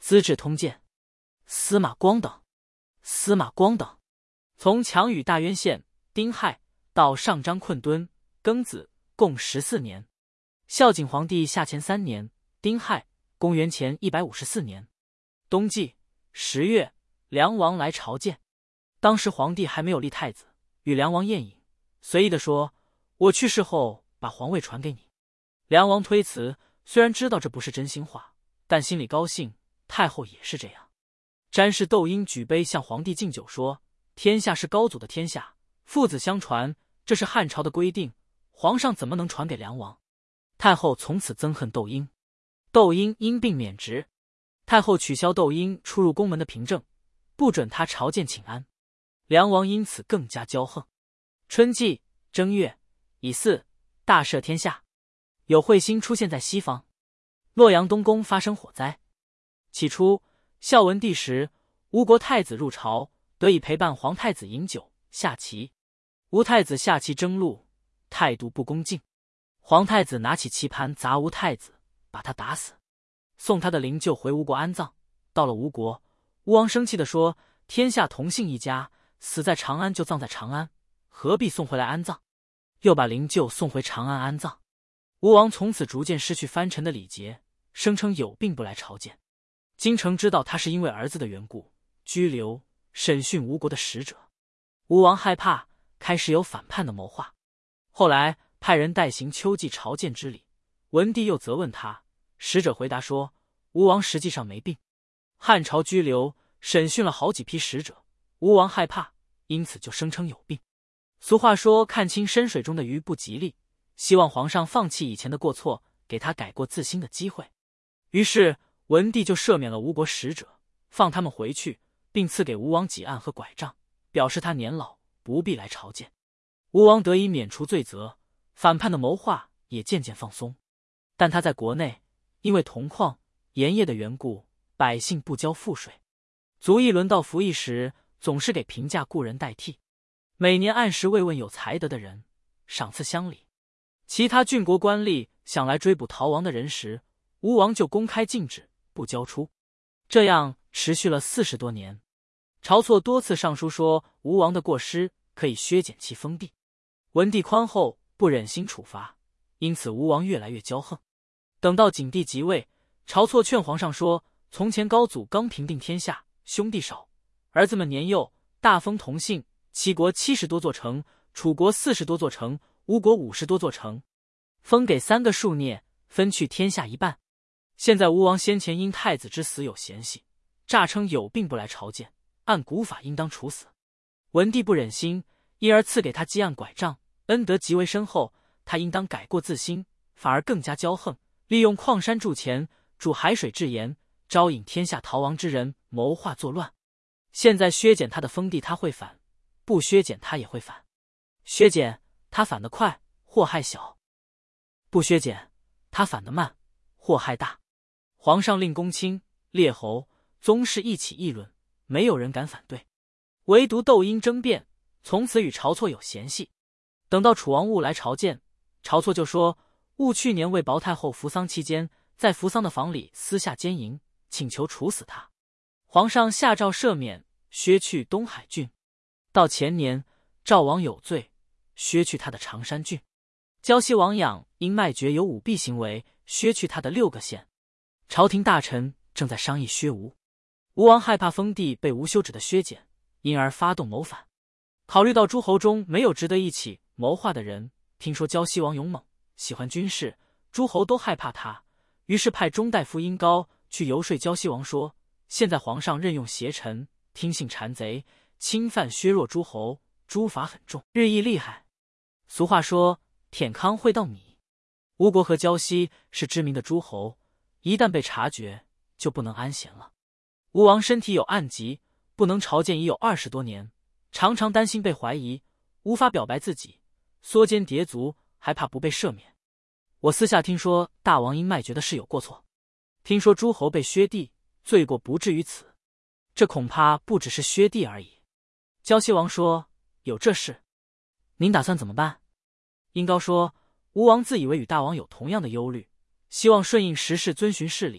资治通鉴》，司马光等。司马光等从强与大渊县丁亥到上章困敦庚子，共14年。孝景皇帝下前3年，丁亥，公元前154年冬季10月，梁王来朝见。当时皇帝还没有立太子，与梁王宴饮，随意地说：“我去世后把皇位传给你。”梁王推辞，虽然知道这不是真心话，但心里高兴，太后也是这样。詹事窦婴举杯向皇帝敬酒说：“天下是高祖的天下，父子相传，这是汉朝的规定，皇上怎么能传给梁王？”太后从此憎恨窦婴，窦婴因病免职。太后取消窦婴出入宫门的凭证，不准他朝见请安。梁王因此更加骄横。春季正月乙巳，大赦天下。有彗星出现在西方，洛阳东宫发生火灾。起初，孝文帝时，吴国太子入朝，得以陪伴皇太子饮酒下棋。吴太子下棋争路，态度不恭敬，皇太子拿起棋盘砸吴太子，把他打死，送他的灵柩回吴国安葬。到了吴国，吴王生气地说：“天下同姓一家，死在长安就葬在长安，何必送回来安葬？”又把灵柩送回长安安葬。吴王从此逐渐失去藩臣的礼节，声称有病不来朝见。京城知道他是因为儿子的缘故，拘留审讯吴国的使者。吴王害怕，开始有反叛的谋划。后来派人代行秋季朝见之礼，文帝又责问他，使者回答说：“吴王实际上没病。”汉朝拘留审讯了好几批使者，吴王害怕，因此就声称有病。俗话说：“看清深水中的鱼不吉利。”希望皇上放弃以前的过错，给他改过自新的机会。于是文帝就赦免了吴国使者，放他们回去，并赐给吴王几案和拐杖，表示他年老不必来朝见。吴王得以免除罪责，反叛的谋划也渐渐放松。但他在国内因为铜矿盐业的缘故，百姓不交赋税，族议轮到服役时，总是给平价雇人代替，每年按时慰问有才德的人，赏赐乡里。其他郡国官吏想来追捕逃亡的人时，吴王就公开禁止，不交出。这样持续了40多年。晁错多次上书说吴王的过失可以削减其封地，文帝宽厚，不忍心处罚，因此吴王越来越骄横。等到景帝即位，晁错劝皇上说：“从前高祖刚平定天下，兄弟少，儿子们年幼，大封同姓，齐国70多座城，楚国40多座城，吴国50多座城，封给3个庶孽，分去天下一半。现在吴王先前因太子之死有嫌隙，诈称有病不来朝见，按古法应当处死。文帝不忍心，因而赐给他积案拐杖，恩德极为深厚，他应当改过自新，反而更加骄横，利用矿山铸钱，煮海水制盐，招引天下逃亡之人，谋划作乱。现在削减他的封地，他会反；不削减他也会反。削减他反得快，祸害小；不削减他反得慢，祸害大。皇上令公卿、列侯、宗室一起议论，没有人敢反对，唯独窦婴争辩，从此与晁错有嫌隙。等到楚王戊来朝见，晁错就说：“戊去年为薄太后服丧期间，在服丧的房里私下奸淫，请求处死他。皇上下诏赦免，削去东海郡。到前年，赵王有罪，削去他的常山郡。胶西王养因卖爵有舞弊行为，削去他的6个县。朝廷大臣正在商议削吴。吴王害怕封地被无休止的削减，因而发动谋反。考虑到诸侯中没有值得一起谋划的人，听说胶西王勇猛，喜欢军事，诸侯都害怕他，于是派中大夫殷高去游说胶西王说：现在皇上任用邪臣，听信谗贼，侵犯削弱诸侯，诸罚很重，日益厉害。俗话说，舔糠会倒米。吴国和胶西是知名的诸侯，一旦被察觉，就不能安闲了。吴王身体有暗疾，不能朝见已有20多年，常常担心被怀疑，无法表白自己，缩肩叠足，还怕不被赦免。我私下听说大王因卖爵的事有过错，听说诸侯被削地，罪过不至于此，这恐怕不只是削地而已。胶西王说：有这事，您打算怎么办？殷高说：吴王自以为与大王有同样的忧虑，希望顺应时势，遵循事理，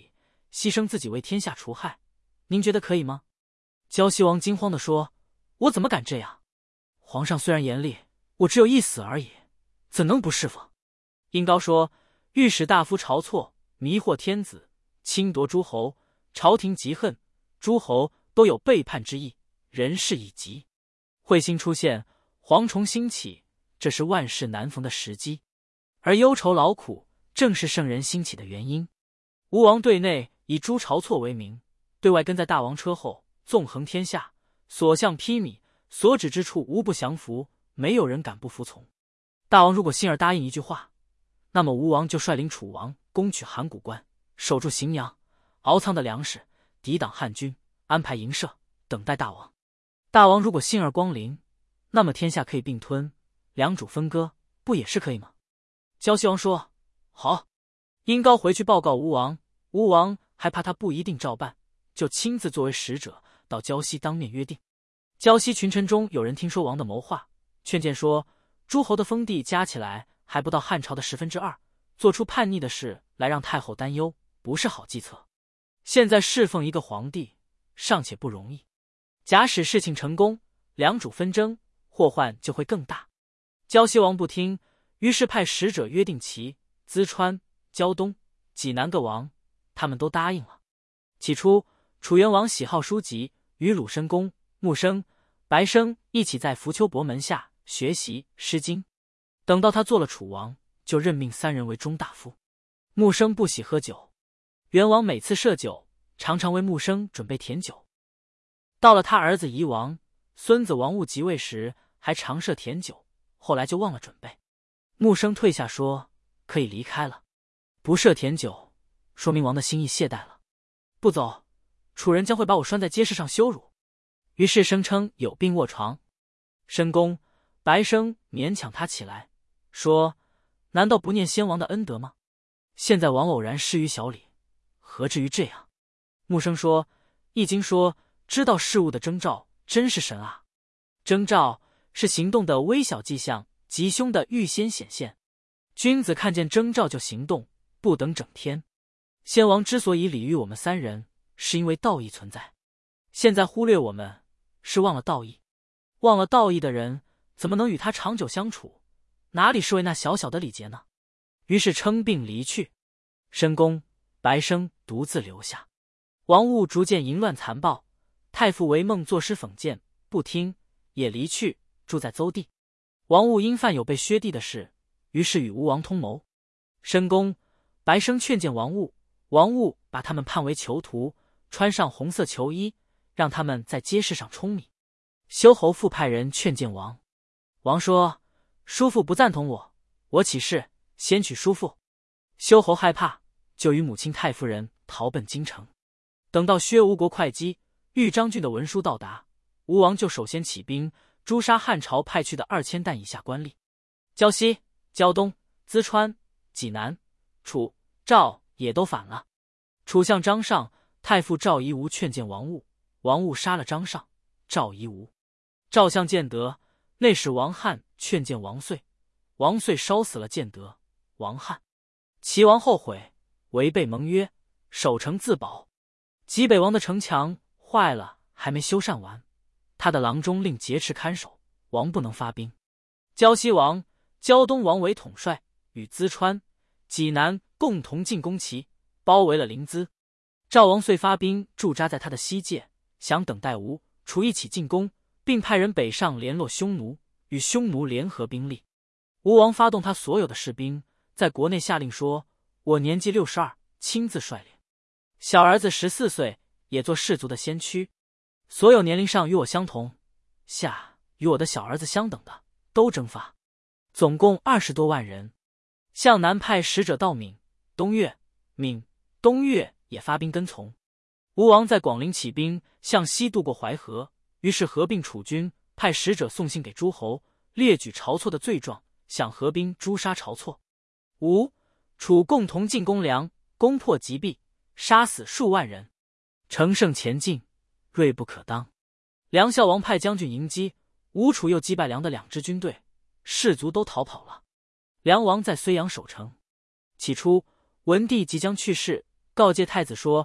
牺牲自己为天下除害，您觉得可以吗？”胶西王惊慌地说：“我怎么敢这样？皇上虽然严厉，我只有一死而已，怎能不侍奉？”殷高说：“御史大夫晁错迷惑天子，侵夺诸侯，朝廷极恨，诸侯都有背叛之意，人事已急。彗星出现，蝗虫兴起，这是万事难逢的时机，而忧愁劳苦正是圣人兴起的原因。吴王对内以诛晁错为名，对外跟在大王车后，纵横天下，所向披靡，所指之处无不降服，没有人敢不服从。大王如果信而答应一句话，那么吴王就率领楚王攻取函谷关，守住荥阳，敖仓的粮食，抵挡汉军，安排营舍，等待大王。大王如果信而光临，那么天下可以并吞，两主分割，不也是可以吗？”胶西王说：“好。”殷高回去报告吴王，吴王还怕他不一定照办，就亲自作为使者到胶西当面约定。胶西群臣中有人听说王的谋划，劝谏说：“诸侯的封地加起来还不到汉朝的2/10，做出叛逆的事来让太后担忧，不是好计策。现在侍奉一个皇帝尚且不容易，假使事情成功，两主纷争，祸患就会更大。”胶西王不听，于是派使者约定齐、淄川、胶东、济南各王，他们都答应了。起初，楚元王喜好书籍，与鲁申公、穆生、白生一起在浮丘伯门下学习《诗经》。等到他做了楚王，就任命3人为中大夫。穆生不喜喝酒，元王每次设酒，常常为穆生准备甜酒。到了他儿子夷王、孙子王戊即位时，还常设甜酒，后来就忘了准备。穆生退下说：“可以离开了。不设甜酒，说明王的心意懈怠了。不走，楚人将会把我拴在街市上羞辱。”于是声称有病卧床。申公、白生勉强他起来，说：“难道不念先王的恩德吗？现在王偶然失于小礼，何至于这样？”穆生说：“易经说，知道事物的征兆，真是神啊！征兆是行动的微小迹象，吉凶的预先显现。君子看见征兆就行动，不等整天。先王之所以礼遇我们3人，是因为道义存在。现在忽略我们，是忘了道义。忘了道义的人，怎么能与他长久相处？哪里是为那小小的礼节呢？”于是称病离去。申公、白生独自留下。王戊逐渐淫乱残暴，太傅韦梦作诗讽谏，不听，也离去，住在邹地。王戊因犯有被削地的事，于是与吴王通谋。申公、白生劝谏王戊，王戊把他们判为囚徒，穿上红色囚衣，让他们在街市上舂米。修侯复派人劝谏王，王说：“叔父不赞同我，我起誓先娶叔父。”修侯害怕，就与母亲太夫人逃奔京城。等到薛吴国会稽、豫章郡的文书到达，吴王就首先起兵诛杀汉朝派去的2000担以下官吏。胶西、胶东、淄川、济南、楚、赵也都反了。楚相张尚、太傅赵夷吾劝谏王戊，王戊杀了张尚、赵夷吾。赵相建德、内史王翰劝谏王遂，王遂烧死了建德、王翰。齐王后悔，违背盟约，守城自保。济北王的城墙坏了，还没修缮完，他的郎中令劫持看守，王不能发兵。胶西王、胶东王为统帅，与淄川、济南共同进攻齐，包围了临淄。赵王遂发兵驻扎在他的西界，想等待吴、楚一起进攻，并派人北上联络匈奴，与匈奴联合兵力。吴王发动他所有的士兵，在国内下令说：“我年纪62，亲自率领，小儿子14岁，也做士卒的先驱。所有年龄上与我相同，下与我的小儿子相等的，都征发。总共20多万人。向南派使者到闽、东越、闽、东越也发兵跟从。吴王在广陵起兵，向西渡过淮河，于是合并楚军，派使者送信给诸侯，列举晁错的罪状，想合兵诛杀晁错。吴、楚共同进攻梁，攻破棘壁，杀死数万人，乘胜前进，锐不可当。梁孝王派将军迎击，吴楚又击败梁的2支军队，士卒都逃跑了。梁王在睢阳守城。起初，文帝即将去世，告诫太子说：“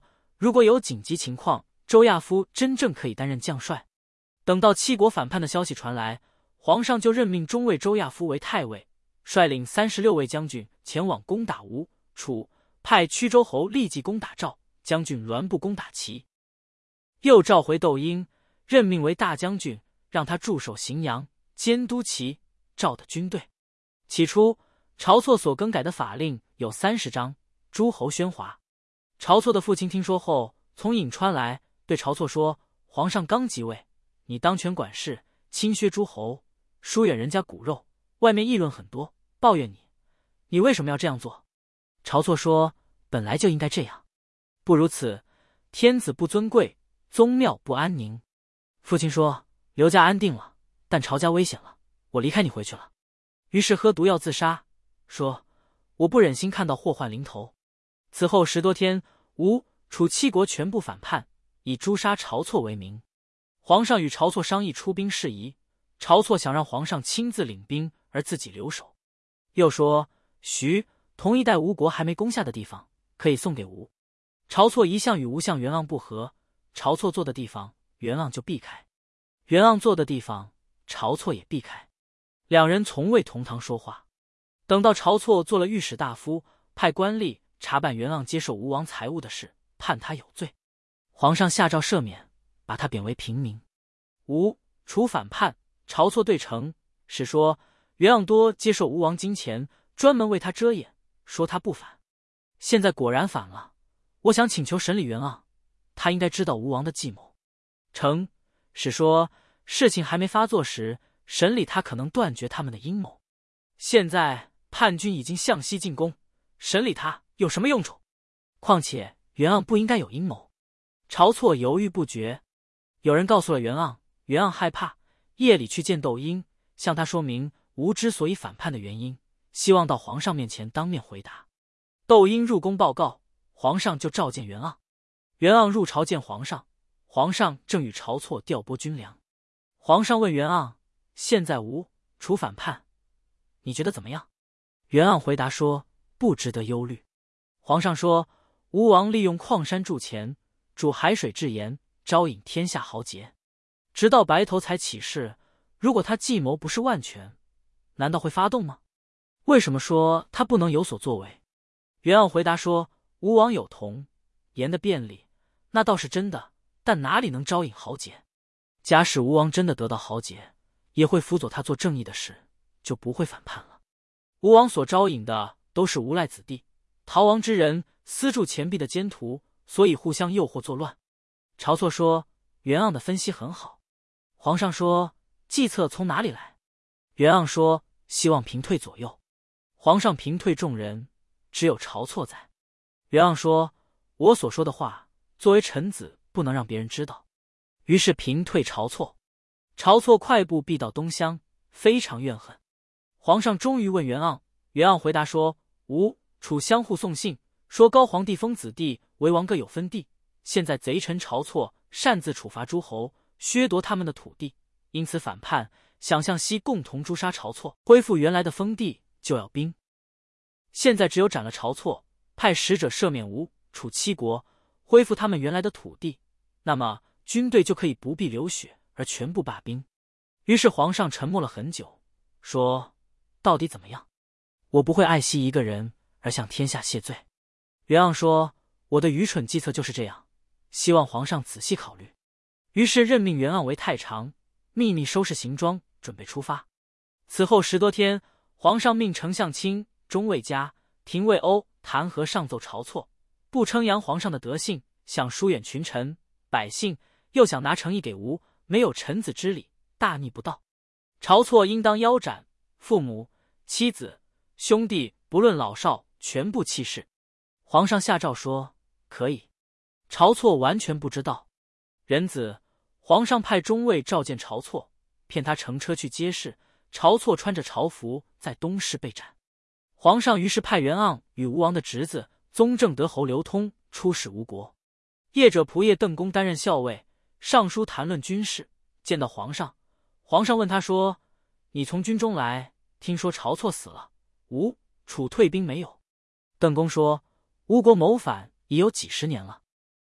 如果有紧急情况，周亚夫真正可以担任将帅。等到七国反叛的消息传来，皇上就任命中尉周亚夫为太尉，率领36位将军前往攻打吴、楚，派曲州侯立即攻打赵，将军栾部攻打齐。又召回窦婴，任命为大将军，让他驻守荥阳，监督齐、赵的军队。起初，晁错所更改的法令有30章，诸侯喧哗。晁错的父亲听说后，从颍川来，对晁错说：“皇上刚即位，你当权管事，轻削诸侯，疏远人家骨肉，外面议论很多，抱怨你，你为什么要这样做？”晁错说：“本来就应该这样，不如此，天子不尊贵，宗庙不安宁。”父亲说：“刘家安定了，但晁家危险了，我离开你回去了。”于是喝毒药自杀，说：“我不忍心看到祸患临头。”此后10多天，吴、楚7国全部反叛，以诛杀晁错为名。皇上与晁错商议出兵事宜，晁错想让皇上亲自领兵，而自己留守。又说徐、同一带吴国还没攻下的地方，可以送给吴。晁错一向与吴相袁盎不和，晁错坐的地方，袁盎就避开；袁盎坐的地方，晁错也避开。两人从未同堂说话。等到晁错做了御史大夫，派官吏查办袁盎接受吴王财物的事，判他有罪。皇上下诏赦免，把他贬为平民。吴、楚反叛，晁错对城是说袁盎多接受吴王金钱，专门为他遮掩，说他不反。现在果然反了，我想请求审理袁盎，他应该知道吴王的计谋。城是说事情还没发作时，审理他可能断绝他们的阴谋。现在叛军已经向西进攻，审理他有什么用处？况且袁盎不应该有阴谋。晁错犹豫不决。有人告诉了袁盎，袁盎害怕，夜里去见窦婴，向他说明吴之所以反叛的原因，希望到皇上面前当面回答。窦婴入宫报告，皇上就召见袁盎。袁盎入朝见皇上，皇上正与晁错调拨军粮。皇上问袁盎：“现在吴、楚反叛，你觉得怎么样？”袁盎回答说：“不值得忧虑。”皇上说：“吴王利用矿山铸钱，煮海水制盐，招引天下豪杰，直到白头才起事。如果他计谋不是万全，难道会发动吗？为什么说他不能有所作为？”袁盎回答说：“吴王有铜、盐的便利，那倒是真的，但哪里能招引豪杰？假使吴王真的得到豪杰，也会辅佐他做正义的事，就不会反叛了。吴王所招引的都是无赖子弟、逃亡之人，私铸钱币的奸徒，所以互相诱惑作乱。”晁错说：“袁盎的分析很好。”皇上说：“计策从哪里来？”袁盎说：“希望平退左右。”皇上平退众人，只有晁错在。袁盎说：“我所说的话，作为臣子不能让别人知道。”于是平退晁错。晁错快步避到东乡，非常怨恨。皇上终于问袁盎，袁盎回答说：“吴、楚相互送信，说高皇帝封子弟为王，各有分地。现在贼臣晁错擅自处罚诸侯，削夺他们的土地，因此反叛，想向西共同诛杀晁错，恢复原来的封地，就要兵。现在只有斩了晁错，派使者赦免吴、楚7国，恢复他们原来的土地，那么军队就可以不必流血而全部罢兵。”于是皇上沉默了很久，说：“到底怎么样？我不会爱惜一个人而向天下谢罪。”袁盎说：“我的愚蠢计策就是这样，希望皇上仔细考虑。”于是任命袁盎为太常，秘密收拾行装，准备出发。此后10多天，皇上命丞相卿、中尉家、廷尉欧弹劾上奏晁错，不称扬皇上的德性，想疏远群臣百姓，又想拿诚意给吴，没有臣子之礼，大逆不道。晁错应当腰斩，父母、妻子、兄弟不论老少，全部弃市。皇上下诏说：“可以。”晁错完全不知道。壬子，皇上派中尉召见晁错，骗他乘车去街市，晁错穿着朝服在东市被斩。皇上于是派袁盎与吴王的侄子宗正德侯刘通出使吴国。业者仆射邓公担任校尉，上书谈论军事。见到皇上，皇上问他说：“你从军中来，听说晁错死了，吴、楚退兵没有？”邓公说：“吴国谋反已有几十年了。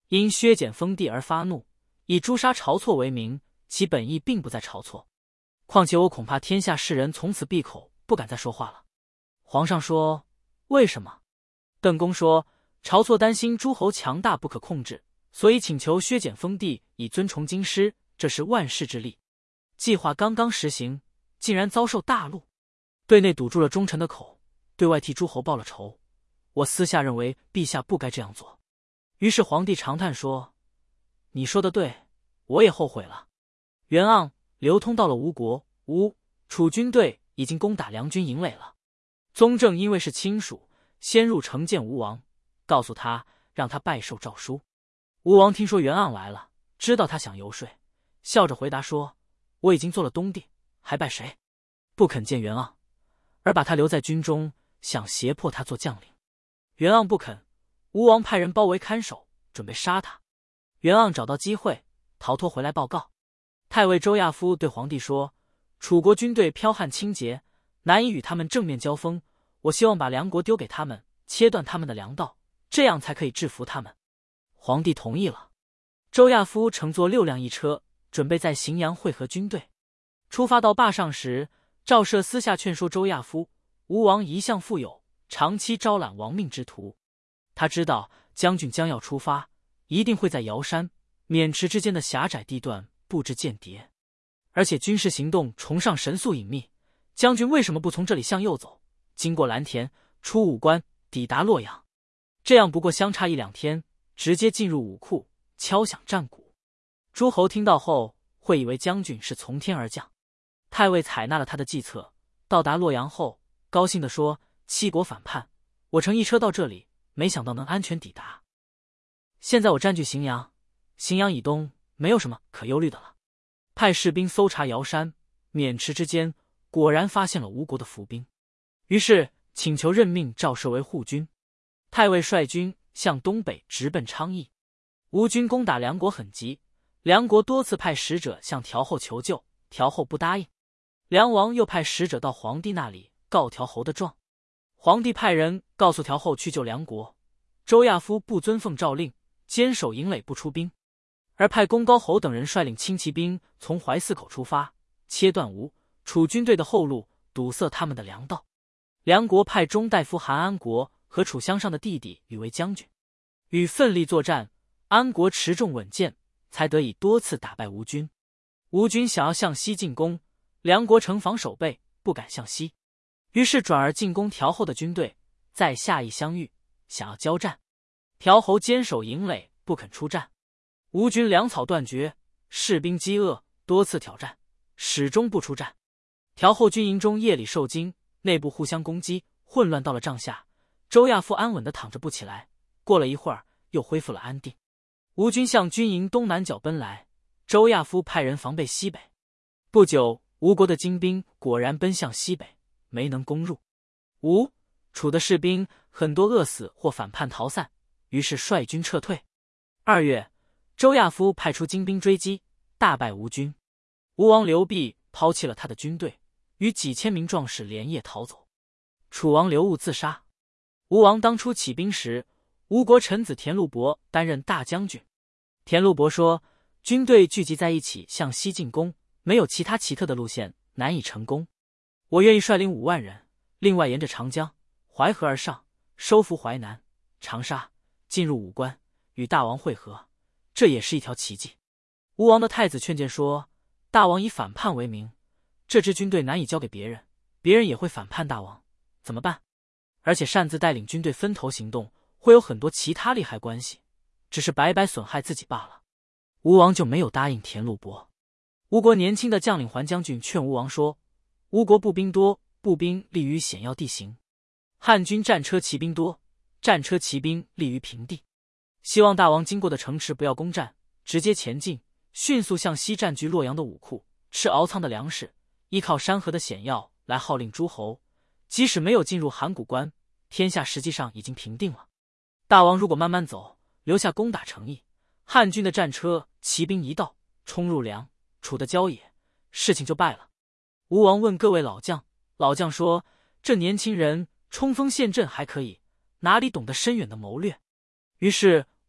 因削减封地而发怒，以诛杀晁错为名，其本意并不在晁错。况且我恐怕天下士人从此闭口，不敢再说话了。皇上说：为什么？邓公说：晁错担心诸侯强大不可控制，所以请求削减封地，以尊崇京师，这是万世之利。计划刚刚实行，竟然遭受大怒，对内堵住了忠臣的口，对外替诸侯报了仇。我私下认为陛下不该这样做。于是皇帝长叹说：你说的对，我也后悔了。袁盎流通到了吴国，楚军队已经攻打梁军营垒了。宗正因为是亲属，先入城见吴王，告诉他让他拜受诏书。吴王听说袁盎来了，知道他想游说，笑着回答说：我已经做了东帝，还拜谁？不肯见袁盎，而把他留在军中，想胁迫他做将领。袁盎不肯，吴王派人包围看守，准备杀他。袁盎找到机会逃脱回来报告。太尉周亚夫对皇帝说：楚国军队剽悍轻捷，难以与他们正面交锋，我希望把梁国丢给他们，切断他们的粮道，这样才可以制服他们。皇帝同意了。周亚夫乘坐6辆一车，准备在荥阳会合军队。出发到坝上时，赵奢私下劝说周亚夫：吴王一向富有，长期招揽亡命之徒，他知道将军将要出发，一定会在瑶山、渑池之间的狭窄地段布置间谍，而且军事行动崇尚神速隐秘，将军为什么不从这里向右走，经过蓝田，出武关，抵达洛阳？这样不过相差1-2天，直接进入武库，敲响战鼓。诸侯听到后会以为将军是从天而降。太尉采纳了他的计策，到达洛阳后高兴地说：七国反叛，我乘一车到这里，没想到能安全抵达。现在我占据荥阳，荥阳以东没有什么可忧虑的了。派士兵搜查瑶山、渑池之间，果然发现了吴国的伏兵，于是请求任命赵奢为护军。太尉率军向东北直奔昌邑。吴军攻打梁国很急，梁国多次派使者向调后求救，调后不答应。梁王又派使者到皇帝那里告调侯的状。皇帝派人告诉调后去救梁国，周亚夫不遵奉诏令，坚守营垒不出兵，而派公高侯等人率领轻骑兵从淮泗口出发，切断吴、楚军队的后路，堵塞他们的粮道。梁国派中大夫韩安国和楚襄上的弟弟与为将军，与奋力作战，安国持重稳健，才得以多次打败吴军。吴军想要向西进攻，梁国城防守备，不敢向西，于是转而进攻调后的军队，在下邑相遇，想要交战。调侯坚守营垒，不肯出战。吴军粮草断绝，士兵饥饿，多次挑战，始终不出战。调后军营中夜里受惊，内部互相攻击，混乱到了帐下。周亚夫安稳地躺着不起来，过了一会儿又恢复了安定。吴军向军营东南角奔来，周亚夫派人防备西北。不久，吴国的精兵果然奔向西北，没能攻入。吴、楚的士兵很多饿死或反叛逃散，于是率军撤退。2月，周亚夫派出精兵追击，大败吴军。吴王刘濞抛弃了他的军队，与几千名壮士连夜逃走。楚王刘戊自杀。吴王当初起兵时，吴国臣子田禄伯担任大将军。田禄伯说，军队聚集在一起向西进攻，没有其他奇特的路线，难以成功。我愿意率领5万人，另外沿着长江、淮河而上，收复淮南、长沙，进入武关，与大王会合，这也是一条奇迹。吴王的太子劝谏说，大王以反叛为名，这支军队难以交给别人，别人也会反叛大王，怎么办？而且擅自带领军队分头行动，会有很多其他利害关系，只是白白损害自己罢了。吴王就没有答应田禄伯。吴国年轻的将领桓将军劝吴王说，吴国步兵多，步兵利于险要地形；汉军战车骑兵多，战车骑兵利于平地。希望大王经过的城池不要攻占，直接前进，迅速向西占据洛阳的武库，吃敖仓的粮食，依靠山河的险要来号令诸侯。即使没有进入函谷关，天下实际上已经平定了。大王如果慢慢走，留下攻打城邑，汉军的战车骑兵一到，冲入梁、楚的郊野，事情就败了。吴王问各位老将，老将说，这年轻人冲锋陷阵还可以，哪里懂得深远的谋略？于是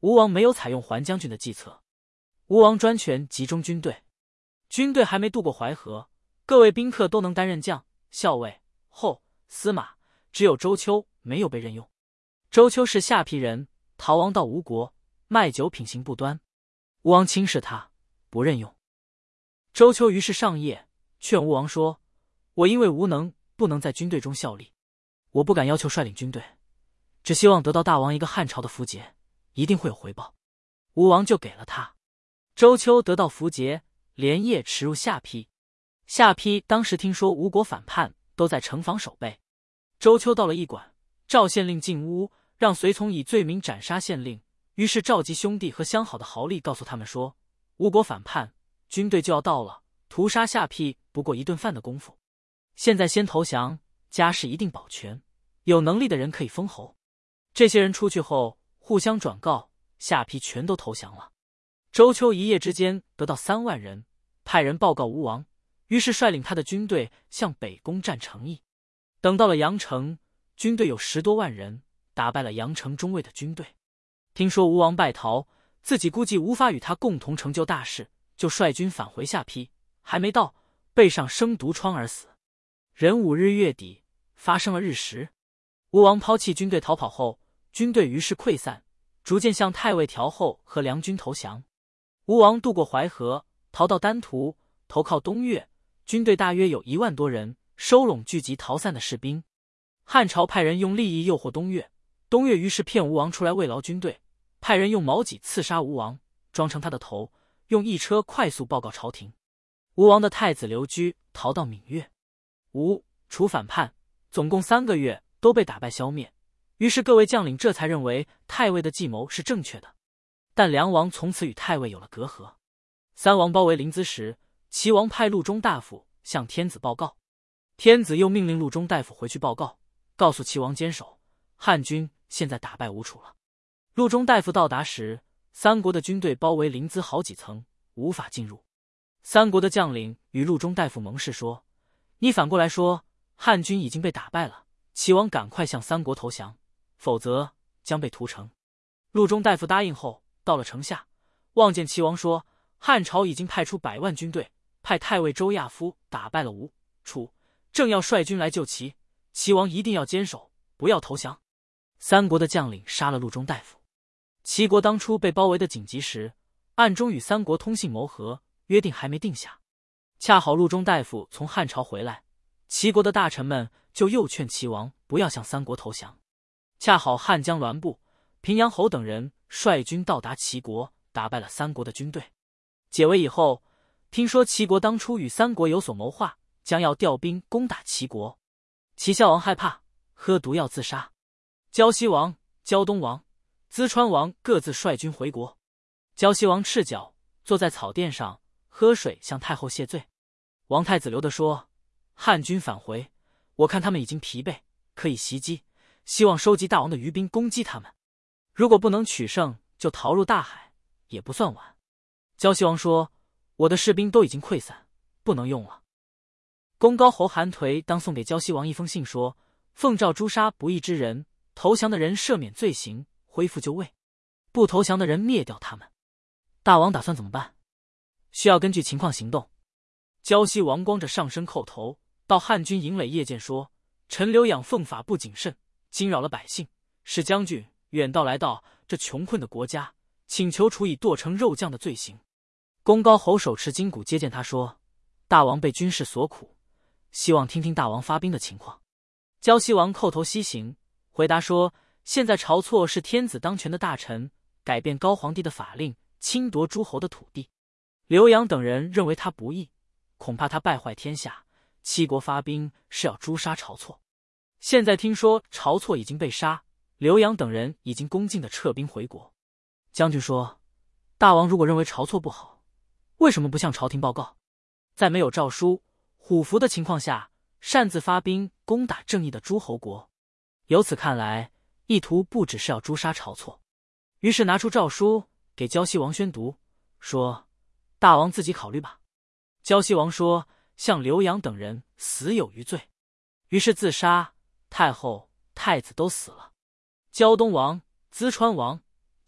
吴王没有采用桓将军的计策。吴王专权集中军队，军队还没渡过淮河，各位宾客都能担任将、校尉、后、司马，只有周丘没有被任用。周丘是下邳人，逃亡到吴国，卖酒品行不端，吴王轻视他，不任用。周丘于是上夜劝吴王说：“我因为无能，不能在军队中效力，我不敢要求率领军队，只希望得到大王一个汉朝的符节，一定会有回报。”吴王就给了他。周丘得到符节，连夜驰入下邳。下邳当时听说吴国反叛，都在城防守备。周丘到了驿馆，召县令进屋，让随从以罪名斩杀县令。于是召集兄弟和相好的豪吏，告诉他们说：“吴国反叛，军队就要到了，屠杀下邳不过一顿饭的功夫。现在先投降，家事一定保全，有能力的人可以封侯。”这些人出去后，互相转告，下邳全都投降了。周丘一夜之间得到3万人，派人报告吴王，于是率领他的军队向北攻占成邑。等到了阳城，军队有10多万人，打败了阳城中尉的军队。听说吴王败逃，自己估计无法与他共同成就大事，就率军返回下邳，还没到，背上生毒疮而死。壬午日月底，发生了日食。吴王抛弃军队逃跑后，军队于是溃散，逐渐向太尉调后和梁军投降。吴王渡过淮河，逃到丹徒，投靠东越，军队大约有1万多人，收拢聚集逃散的士兵。汉朝派人用利益诱惑东越，东越于是骗吴王出来慰劳军队，派人用矛戟刺杀吴王，装成他的头，用一车快速报告朝廷。吴王的太子刘居逃到闽越，吴、楚反叛，总共3个月都被打败消灭。于是各位将领这才认为太尉的计谋是正确的。但梁王从此与太尉有了隔阂。3王包围临淄时，齐王派陆中大夫向天子报告，天子又命令陆中大夫回去报告，告诉齐王坚守，汉军现在打败吴楚了。陆中大夫到达时，三国的军队包围临淄好几层，无法进入。三国的将领与陆中大夫盟誓说：“你反过来说，汉军已经被打败了，齐王赶快向三国投降，否则将被屠城。”陆中大夫答应后，到了城下，望见齐王说：“汉朝已经派出100万军队，派太尉周亚夫打败了吴、楚，正要率军来救齐，齐王一定要坚守，不要投降。”三国的将领杀了陆中大夫。齐国当初被包围的紧急时，暗中与三国通信谋和，约定还没定下。恰好陆中大夫从汉朝回来，齐国的大臣们就又劝齐王不要向三国投降。恰好汉将栾布、平阳侯等人率军到达齐国，打败了三国的军队。解围以后，听说齐国当初与三国有所谋划，将要调兵攻打齐国。齐孝王害怕，喝毒药自杀。胶西王、胶东王、淄川王各自率军回国。胶西王赤脚坐在草垫上喝水，向太后谢罪。王太子刘德说：“汉军返回，我看他们已经疲惫，可以袭击，希望收集大王的余兵攻击他们。如果不能取胜，就逃入大海，也不算晚。”胶西王说：“我的士兵都已经溃散，不能用了。”公高侯韩颓当送给胶西王一封信说：“奉诏诛杀不义之人，投降的人赦免罪行，恢复就位，不投降的人灭掉他们。大王打算怎么办？需要根据情况行动。”胶西王光着上身叩头，到汉军营垒谒见说：“臣刘养奉法不谨慎，惊扰了百姓，使将军远道来到这穷困的国家，请求处以剁成肉酱的罪行。”公高侯手持金鼓接见他说：“大王被军事所苦，希望听听大王发兵的情况。”胶西王叩头西行，回答说：“现在晁错是天子当权的大臣，改变高皇帝的法令，侵夺诸侯的土地。刘阳等人认为他不义，恐怕他败坏天下，七国发兵是要诛杀晁错。现在听说晁错已经被杀，刘阳等人已经恭敬地撤兵回国。将军说：大王如果认为晁错不好，为什么不向朝廷报告，在没有诏书、虎符的情况下，擅自发兵攻打正义的诸侯国？由此看来，意图不只是要诛杀晁错。于是拿出诏书给胶西王宣读，说：大王自己考虑吧。胶西王说：像刘阳等人死有余罪，于是自杀，太后、太子都死了。胶东王、淄川王、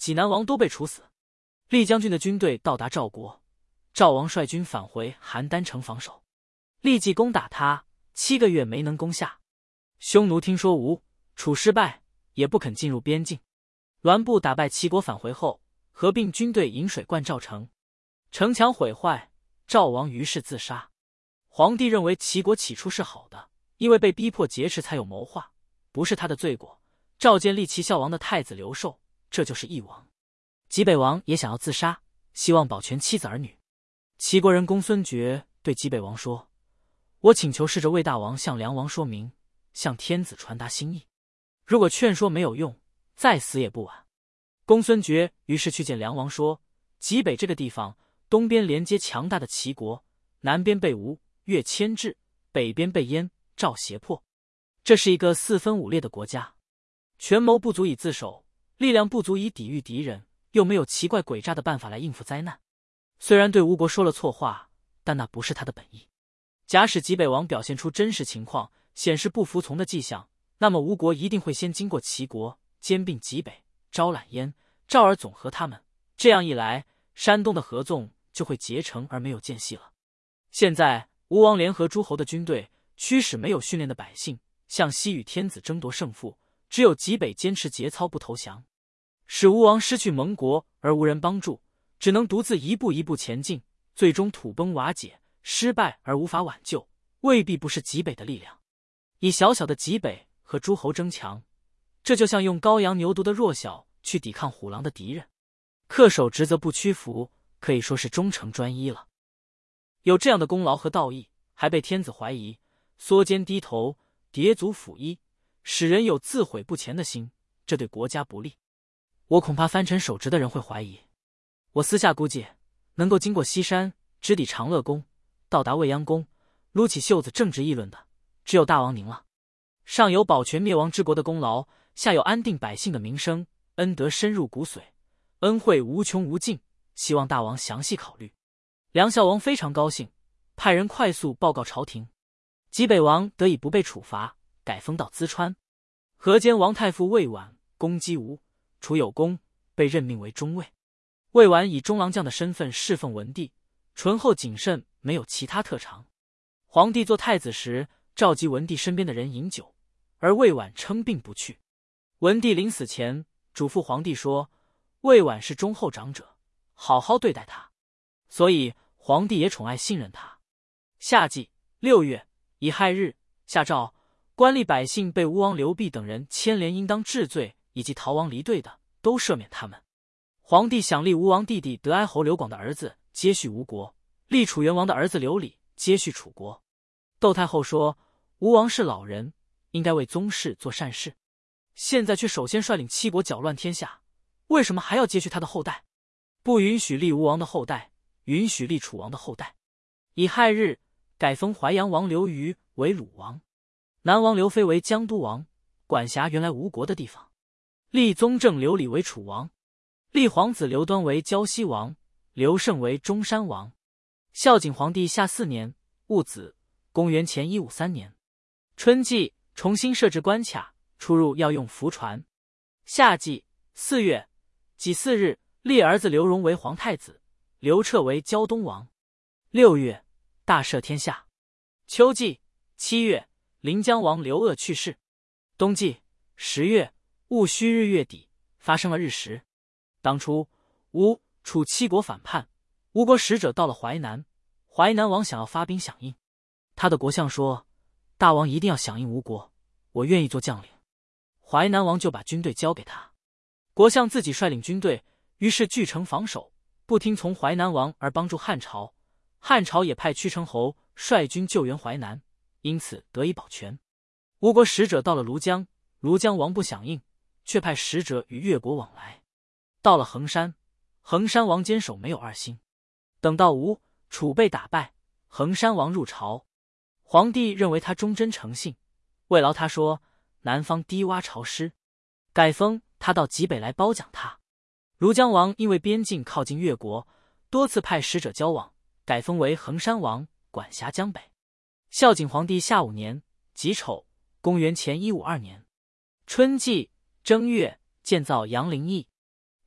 济南王都被处死。厉将军的军队到达赵国，赵王率军返回邯郸城防守，立即攻打他，7个月没能攻下。匈奴听说吴、楚失败，也不肯进入边境。栾布打败齐国返回后，合并军队引水灌赵城，城墙毁坏，赵王于是自杀。皇帝认为齐国起初是好的，因为被逼迫劫持才有谋划，不是他的罪过，召见立齐孝王的太子刘寿，这就是义王。济北王也想要自杀，希望保全妻子儿女。齐国人公孙决对济北王说：“我请求试着为大王向梁王说明，向天子传达心意。如果劝说没有用，再死也不晚。”公孙决于是去见梁王说：“济北这个地方，东边连接强大的齐国，南边被吴、越牵制，北边被燕、赵胁迫，这是一个4分5裂的国家，权谋不足以自守，力量不足以抵御敌人，又没有奇怪诡诈的办法来应付灾难。虽然对吴国说了错话，但那不是他的本意。假使济北王表现出真实情况，显示不服从的迹象，那么吴国一定会先经过齐国，兼并济北，招揽燕、赵而总和他们。这样一来，山东的合纵就会结成而没有间隙了。现在吴王联合诸侯的军队，驱使没有训练的百姓，向西与天子争夺胜负，只有济北坚持节操不投降，使吴王失去盟国而无人帮助，只能独自一步一步前进，最终土崩瓦解，失败而无法挽救，未必不是济北的力量。以小小的济北和诸侯争强，这就像用羔羊牛犊的弱小去抵抗虎狼的敌人，恪守职责不屈服，可以说是忠诚专一了。有这样的功劳和道义，还被天子怀疑，缩肩低头，叠足抚衣，使人有自毁不前的心，这对国家不利。我恐怕藩臣守职的人会怀疑。我私下估计，能够经过西山，直抵长乐宫，到达未央宫，撸起袖子正直议论的，只有大王您了。上有保全灭亡之国的功劳，下有安定百姓的名声，恩德深入骨髓，恩惠无穷无尽，希望大王详细考虑。梁孝王非常高兴，派人快速报告朝廷。济北王得以不被处罚，改封到淄川。河间王太傅魏婉攻击吴，楚有功，被任命为中尉。魏婉以中郎将的身份侍奉文帝，醇厚谨慎，没有其他特长。皇帝做太子时，召集文帝身边的人饮酒，而魏婉称病不去。文帝临死前嘱咐皇帝说：“魏婉是忠厚长者，好好对待他。”所以皇帝也宠爱信任他。夏季6月乙亥日，下诏官吏百姓被吴王刘濞等人牵连应当治罪以及逃亡离队的，都赦免他们。皇帝想立吴王弟弟德哀侯刘广的儿子接续吴国，立楚元王的儿子刘礼接续楚国。窦太后说，吴王是老人，应该为宗室做善事，现在却首先率领7国搅乱天下，为什么还要接续他的后代？不允许立吴王的后代，允许立楚王的后代。乙亥日，改封淮阳王刘虞为鲁王，南王刘非为江都王，管辖原来吴国的地方。立宗正刘礼为楚王，立皇子刘端为胶西王，刘胜为中山王。孝景皇帝下4年戊子，公元前153年春季，重新设置关卡，出入要用符传。夏季4月己巳日，立儿子刘荣为皇太子，刘彻为胶东王。6月，大赦天下。秋季7月，临江王刘鄂去世。冬季10月戊戌日月底，发生了日食。当初吴、楚7国反叛，吴国使者到了淮南，淮南王想要发兵响应，他的国相说：“大王一定要响应吴国，我愿意做将领。”淮南王就把军队交给他，国相自己率领军队，于是据城防守，不听从淮南王而帮助汉朝。汉朝也派屈城侯率军救援淮南，因此得以保全。吴国使者到了庐江，庐江王不响应，却派使者与越国往来。到了衡山，衡山王坚守没有2心。等到吴、楚被打败，衡山王入朝，皇帝认为他忠贞诚信，慰劳他说：“南方低洼潮湿，改封他到济北来褒奖他。”庐江王因为边境靠近越国，多次派使者交往，改封为衡山王，管辖江北。孝景皇帝下5年己丑，公元前152年春季正月，建造阳陵邑。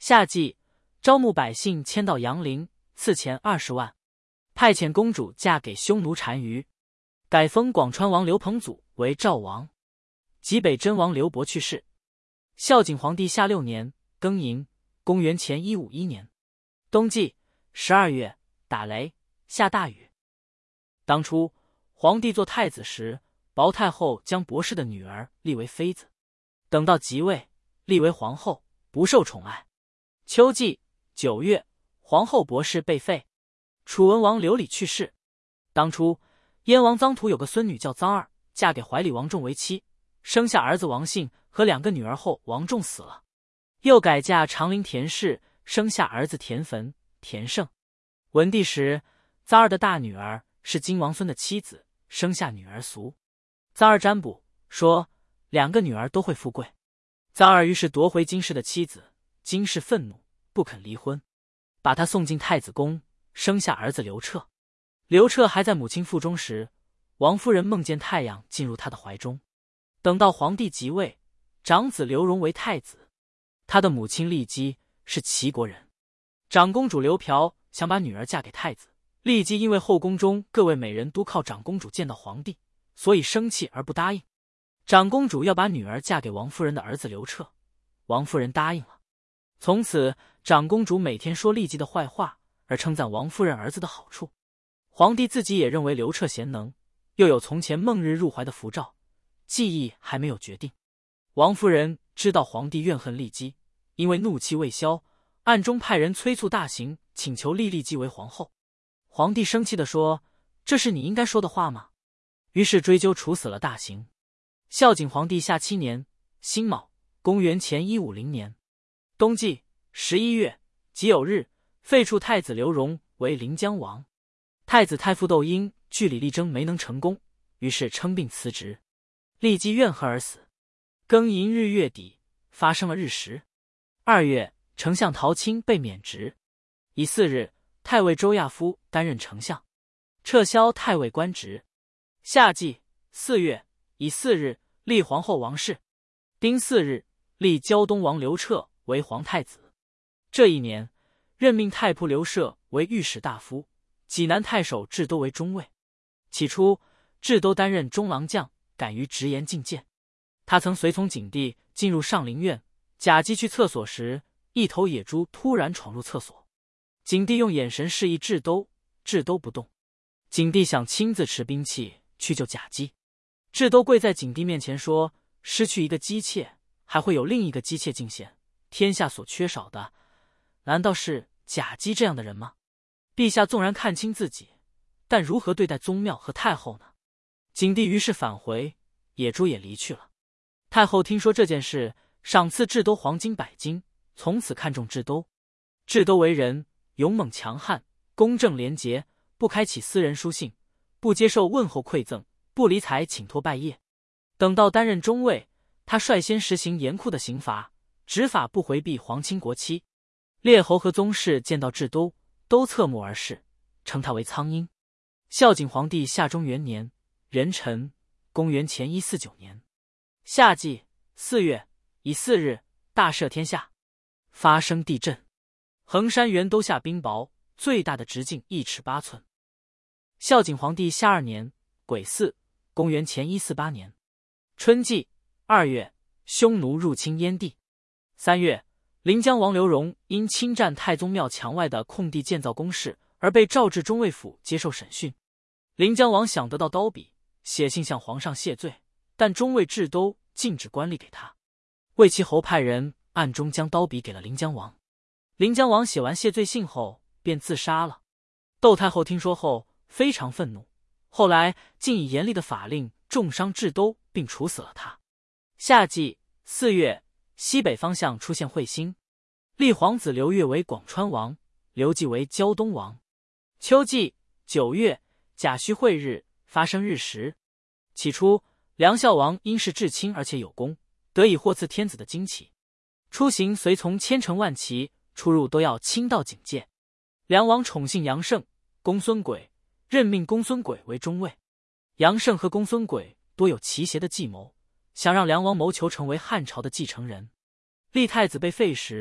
夏季，招募百姓迁到阳陵，赐钱20万，派遣公主嫁给匈奴单于，改封广川王刘彭祖为赵王。济北真王刘伯去世。孝景皇帝下6年庚寅，公元前151年冬季12月，打雷，下大雨。当初皇帝做太子时，薄太后将博士的女儿立为妃子，等到即位，立为皇后，不受宠爱。秋季9月，皇后博士被废。楚文王刘礼去世。当初燕王臧荼有个孙女叫臧二，嫁给怀里王仲为妻，生下儿子王信和2个女儿后，王仲死了，又改嫁长陵田氏，生下儿子田汾、田胜。文帝时，臧二的大女儿是金王孙的妻子，生下女儿苏。臧二占卜说2个女儿都会富贵，臧二于是夺回金氏的妻子，金氏愤怒，不肯离婚，把她送进太子宫，生下儿子刘彻。刘彻还在母亲腹中时，王夫人梦见太阳进入他的怀中。等到皇帝即位，长子刘荣为太子。他的母亲骊姬是齐国人。长公主刘嫖想把女儿嫁给太子，骊姬因为后宫中各位美人都靠长公主见到皇帝，所以生气而不答应。长公主要把女儿嫁给王夫人的儿子刘彻，王夫人答应了。从此，长公主每天说骊姬的坏话，而称赞王夫人儿子的好处。皇帝自己也认为刘彻贤能，又有从前孟日入怀的符照，记忆还没有决定。王夫人知道皇帝怨恨骊姬，因为怒气未消，暗中派人催促大行，请求立骊姬为皇后。皇帝生气地说：“这是你应该说的话吗？”于是追究处死了大行。孝景皇帝下7年辛卯，公元前150年冬季11月己酉日，废黜太子刘荣为临江王。太子太傅窦婴据理力争没能成功，于是称病辞职。骊姬怨恨而死。庚寅日月底，发生了日食。2月，丞相陶钦被免职。乙巳日，太尉周亚夫担任丞相，撤销太尉官职。夏季4月，乙巳日，立皇后王氏。丁巳日，立胶东王刘彻为皇太子。这一年，任命太仆刘摄为御史大夫，济南太守智都为中尉。起初，智都担任中郎将，敢于直言进谏。他曾随从景帝进入上林苑，贾姬去厕所时，一头野猪突然闯入厕所。景帝用眼神示意智都，智都不动。景帝想亲自持兵器去救贾姬，智都跪在景帝面前说：“失去一个姬妾，还会有另一个姬妾进献，天下所缺少的，难道是贾姬这样的人吗？陛下纵然看清自己，但如何对待宗庙和太后呢？”景帝于是返回，野猪也离去了。太后听说这件事，赏赐智都黄金100斤，从此看重智都。智都为人勇猛强悍，公正廉洁，不开启私人书信，不接受问候馈赠，不理睬请托拜谒。等到担任中尉，他率先实行严酷的刑罚，执法不回避皇亲国戚。列侯和宗室见到智都，都侧目而视，称他为苍鹰。孝景皇帝下中元年壬辰，公元前149年夏季4月乙巳日，大赦天下，发生地震，衡山原都下冰雹，最大的直径1尺8寸。孝景皇帝下2年癸巳，公元前148年春季2月，匈奴入侵燕地。3月，临江王刘荣因侵占太宗庙墙外的空地建造宫室，而被召至中尉府接受审讯。临江王想得到刀笔，写信向皇上谢罪，但中尉智都禁止官吏给他。魏齐侯派人暗中将刀笔给了临江王。临江王写完谢罪信后便自杀了。窦太后听说后非常愤怒，后来竟以严厉的法令重伤智都，并处死了他。夏季4月，西北方向出现彗星，立皇子刘越为广川王，刘季为胶东王。秋季9月，甲戌会日，发生日食。起初，梁孝王因是至亲而且有功，得以获赐天子的旌旗。出行随从千乘万骑，出入都要亲到警戒。梁王宠幸杨胜、公孙轨，任命公孙轨为中尉。杨胜和公孙轨多有奇邪的计谋，想让梁王谋求成为汉朝的继承人。立太子被废时，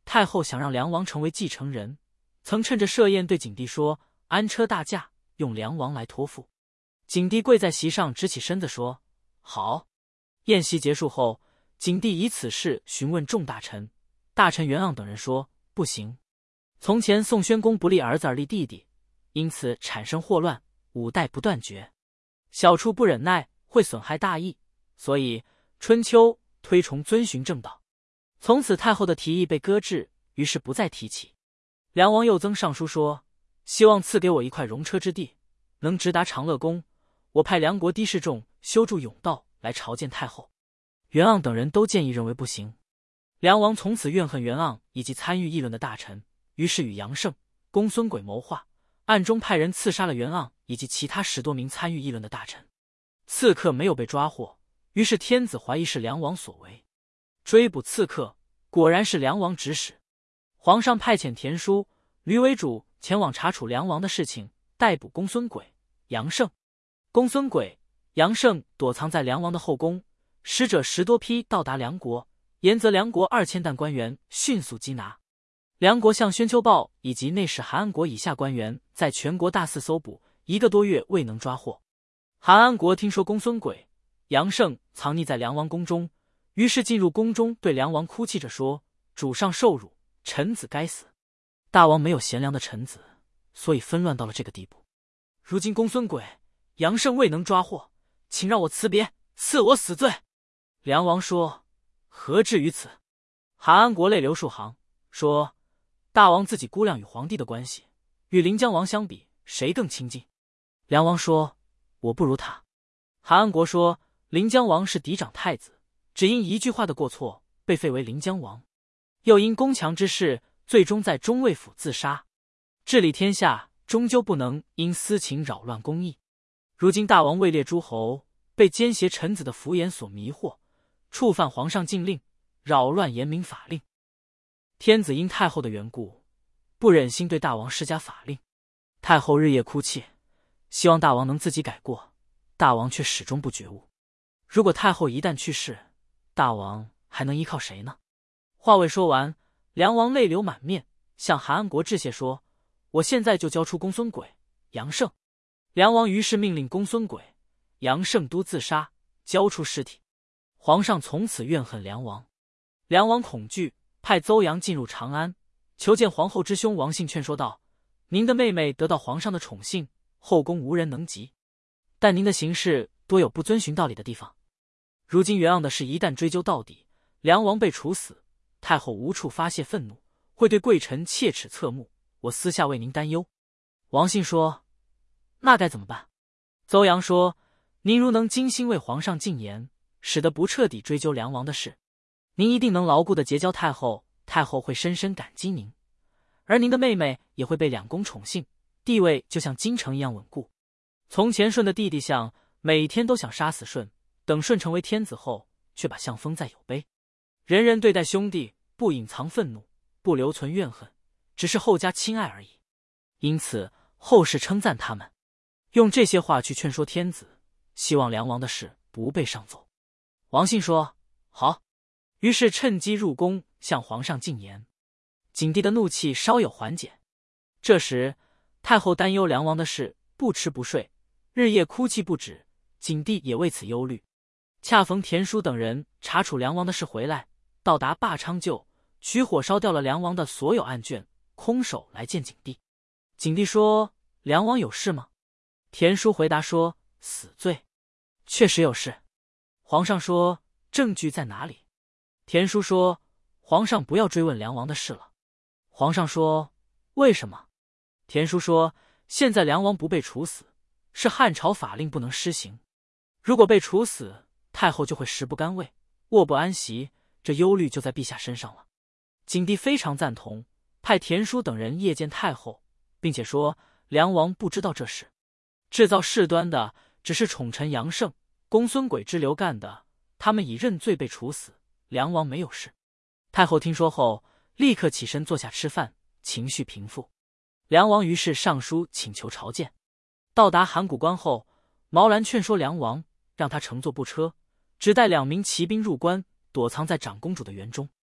太后想让梁王成为继承人，曾趁着设宴对景帝说：“安车大驾，用梁王来托付。”景帝跪在席上，直起身子说：“好。”宴席结束后，景帝以此事询问众大臣，大臣袁盎等人说：“不行。从前宋宣公不立儿子而立弟弟，因此产生祸乱，5代不断绝。小处不忍耐，会损害大义，所以春秋推崇遵循正道。从此太后的提议被搁置，于是不再提起。”梁王又增上书说：“希望赐给我一块戎车之地，能直达长乐宫，我派梁国的士众修筑甬道来朝见太后。”袁盎等人都建议认为不行。梁王从此怨恨袁盎以及参与议论的大臣，于是与杨胜、公孙轨谋划，暗中派人刺杀了袁盎以及其他10多名参与议论的大臣。刺客没有被抓获，于是天子怀疑是梁王所为，追捕刺客，果然是梁王指使。皇上派遣田叔、吕为主前往查处梁王的事情，逮捕公孙轨、杨胜。公孙轨、杨胜躲藏在梁王的后宫，使者10多批到达梁国，严责梁国2000担官员迅速缉拿。梁国向宣丘报以及内史韩安国以下官员在全国大肆搜捕，1个多月未能抓获。韩安国听说公孙轨、杨胜藏匿在梁王宫中，于是进入宫中，对梁王哭泣着说：“主上受辱，臣子该死。大王没有贤良的臣子，所以纷乱到了这个地步。如今公孙轨、杨胜未能抓获，请让我辞别，赐我死罪。”梁王说：“何至于此？”韩安国泪流数行，说：“大王自己估量与皇帝的关系，与临江王相比，谁更亲近？”梁王说：“我不如他。”韩安国说：“临江王是嫡长太子，只因一句话的过错被废为临江王，又因攻强之事，最终在中尉府自杀。治理天下，终究不能因私情扰乱公义。如今大王位列诸侯，被奸邪臣子的浮言所迷惑，触犯皇上禁令，扰乱严明法令。天子因太后的缘故，不忍心对大王施加法令。太后日夜哭泣，希望大王能自己改过，大王却始终不觉悟。如果太后一旦去世，大王还能依靠谁呢？”话未说完，梁王泪流满面，向韩安国致谢说：“我现在就交出公孙轨、杨胜。”梁王于是命令公孙轨、杨胜都自杀，交出尸体。皇上从此怨恨梁王。梁王恐惧，派邹阳进入长安，求见皇后之兄王信，劝说道：“您的妹妹得到皇上的宠幸，后宫无人能及，但您的行事多有不遵循道理的地方。如今袁盎的事一旦追究到底，梁王被处死，太后无处发泄愤怒，会对贵臣切齿侧目，我私下为您担忧。”王信说：“那该怎么办？”邹阳说：“您如能精心为皇上进言，使得不彻底追究梁王的事，您一定能牢固地结交太后，太后会深深感激您，而您的妹妹也会被两宫宠幸，地位就像京城一样稳固。从前舜的弟弟象每天都想杀死舜，等舜成为天子后，却把象封在有碑。人人对待兄弟，不隐藏愤怒，不留存怨恨，只是后加亲爱而已。因此后世称赞他们，用这些话去劝说天子，希望梁王的事不被上奏。”王信说：“好。”于是趁机入宫向皇上进言。景帝的怒气稍有缓解。这时太后担忧梁王的事，不吃不睡，日夜哭泣不止，景帝也为此忧虑。恰逢田叔等人查处梁王的事回来，到达霸昌就，取火烧掉了梁王的所有案卷，空手来见景帝。景帝说：“梁王有事吗？”田叔回答说：“死罪。”确实有事。皇上说：“证据在哪里？”田叔说：“皇上不要追问梁王的事了。”皇上说：“为什么？”田叔说：“现在梁王不被处死，是汉朝法令不能施行。如果被处死，太后就会食不甘味，卧不安席，这忧虑就在陛下身上了。”景帝非常赞同，派田叔等人夜见太后，并且说梁王不知道这事，制造事端的只是宠臣杨胜、公孙轨之流干的，他们已认罪被处死，梁王没有事。太后听说后，立刻起身坐下吃饭，情绪平复。梁王于是上书请求朝见。到达函谷关后，毛兰劝说梁王，让他乘坐步车，只带2名骑兵入关，躲藏在长公主的园中。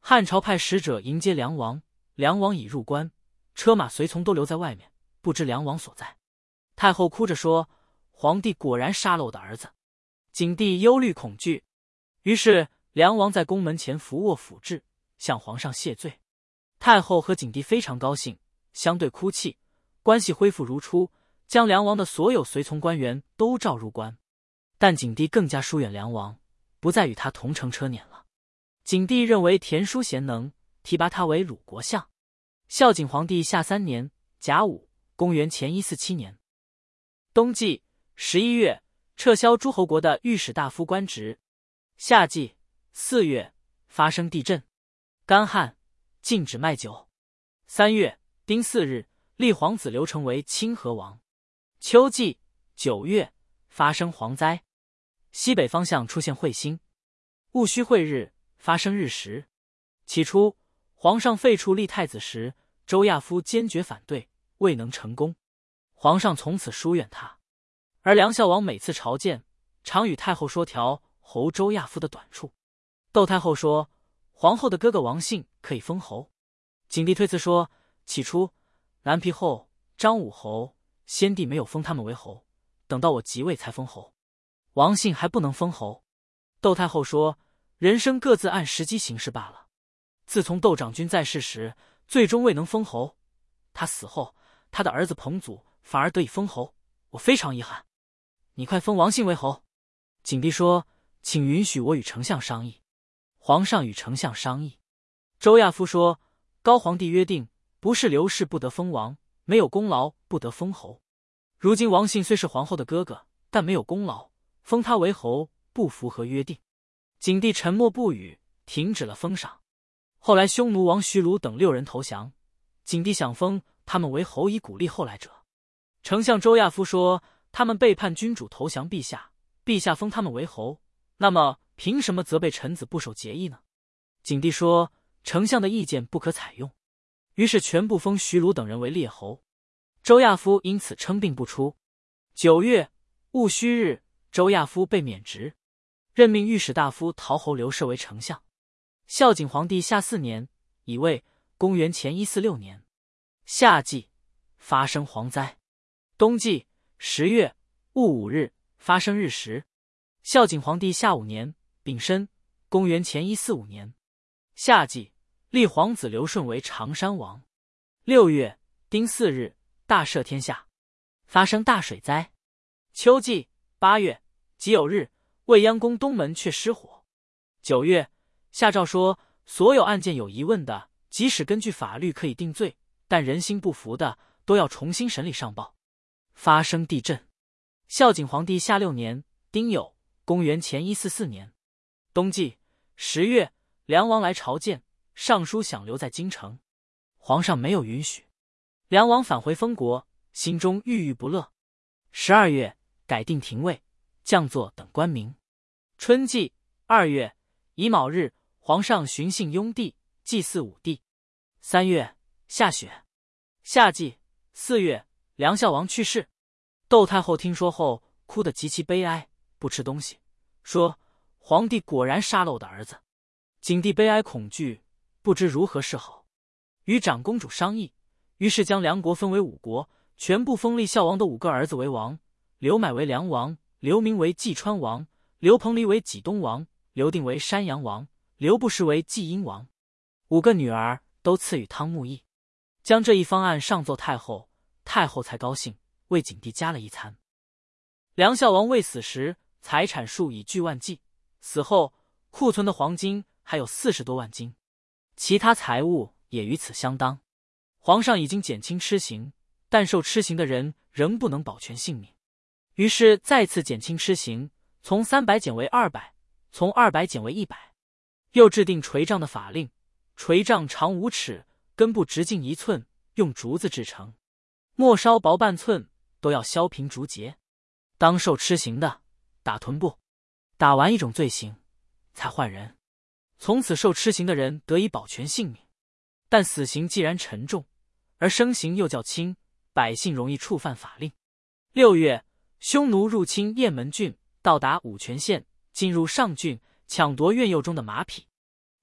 汉朝派使者迎接梁王，梁王已入关，车马随从都留在外面，不知梁王所在。太后哭着说：“皇帝果然杀了我的儿子。”景帝忧虑恐惧，于是梁王在宫门前伏卧俯至，向皇上谢罪。太后和景帝非常高兴，相对哭泣，关系恢复如初，将梁王的所有随从官员都召入关。但景帝更加疏远梁王，不再与他同乘车辇了。景帝认为田叔贤能，提拔他为鲁国相。孝景皇帝下3年甲午，公元前147年冬季11月，撤销诸侯国的御史大夫官职。夏季4月，发生地震，干旱，禁止卖酒。3月丁巳日，立皇子刘成为清河王。秋季9月，发生蝗灾，西北方向出现彗星，戊戌晦日，发生日食。起初，皇上废黜立太子时，周亚夫坚决反对，未能成功。皇上从此疏远他，而梁孝王每次朝见，常与太后说条侯周亚夫的短处。窦太后说，皇后的哥哥王信可以封侯。景帝推辞说，起初蓝皮后、张武侯、先帝没有封他们为侯，等到我即位才封侯，王信还不能封侯。窦太后说，人生各自按时机行事罢了。自从窦长君在世时，最终未能封侯，他死后，他的儿子彭祖反而得以封侯，我非常遗憾。你快封王信为侯。景帝说，请允许我与丞相商议。皇上与丞相商议。周亚夫说，高皇帝约定，不是刘氏不得封王，没有功劳不得封侯。如今王信虽是皇后的哥哥，但没有功劳，封他为侯不符合约定。景帝沉默不语，停止了封赏。后来匈奴王徐鲁等6人投降，景帝想封他们为侯以鼓励后来者。丞相周亚夫说，他们背叛君主投降陛下，陛下封他们为侯，那么凭什么责备臣子不守节义呢？景帝说，丞相的意见不可采用，于是全部封徐鲁等人为列侯。周亚夫因此称病不出。9月戊戌日，周亚夫被免职，任命御史大夫陶侯刘涉为丞相。孝景皇帝下4年乙未，公元前146年夏季，发生蝗灾。冬季10月戊午日，发生日食。孝景皇帝下5年丙申，公元前145年夏季，立皇子刘顺为长山王。6月丁巳日，大赦天下，发生大水灾。秋季8月己酉日，未央宫东门却失火。9月，下诏说，所有案件有疑问的，即使根据法律可以定罪，但人心不服的，都要重新审理上报。发生地震。孝景皇帝下6年丁酉，公元前144年冬季10月，梁王来朝见，上书想留在京城，皇上没有允许。梁王返回封国，心中郁郁不乐。12月，改定廷尉、将作等官名。春季2月乙卯日，皇上巡幸雍地，祭祀武帝。3月，下雪。夏季4月，梁孝王去世。窦太后听说后，哭得极其悲哀，不吃东西，说，皇帝果然杀了我的儿子。景帝悲哀恐惧，不知如何是好，与长公主商议，于是将梁国分为5国，全部封立孝王的5个儿子为王，刘买为梁王，刘明为济川王，刘彭蠡为济东王，刘定为山阳王，刘不识为济阴王。5个女儿都赐予汤沐邑。将这一方案上奏太后，太后才高兴，为景帝加了一餐。梁孝王未死时，财产数以巨万计，死后库存的黄金还有40多万斤，其他财物也与此相当。皇上已经减轻笞刑，但受笞刑的人仍不能保全性命，于是再次减轻笞刑，从300减为200，从200减为100。又制定锤杖的法令，锤杖长5尺，根部直径1寸，用竹子制成，末梢薄半寸，都要削平竹节。当受笞刑的，打臀部，打完一种罪行，才换人。从此受笞刑的人得以保全性命。但死刑既然沉重，而生刑又较轻，百姓容易触犯法令。6月，匈奴入侵雁门郡，到达武泉县，进入上郡，抢夺苑囿中的马匹。